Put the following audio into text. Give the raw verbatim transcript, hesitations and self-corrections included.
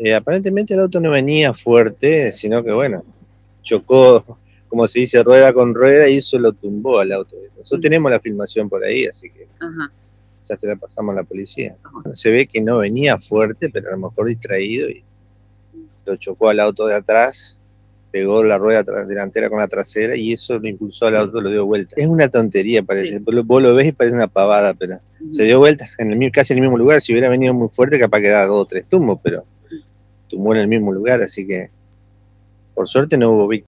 Eh, aparentemente el auto no venía fuerte, sino que bueno, chocó, como se dice, rueda con rueda y eso lo tumbó al auto. Nosotros uh-huh. tenemos la filmación por ahí, así que uh-huh. ya se la pasamos a la policía. Uh-huh. Se ve que no venía fuerte, pero a lo mejor distraído y lo chocó al auto de atrás, pegó la rueda delantera con la trasera y eso lo impulsó al auto, lo dio vuelta. Es una tontería, parece. Sí. Vos, lo, vos lo ves y parece una pavada, pero uh-huh. se dio vuelta en el, casi en el mismo lugar. Si hubiera venido muy fuerte, capaz que daba dos o tres tumbos, pero tumbó en el mismo lugar, así que por suerte no hubo víctimas.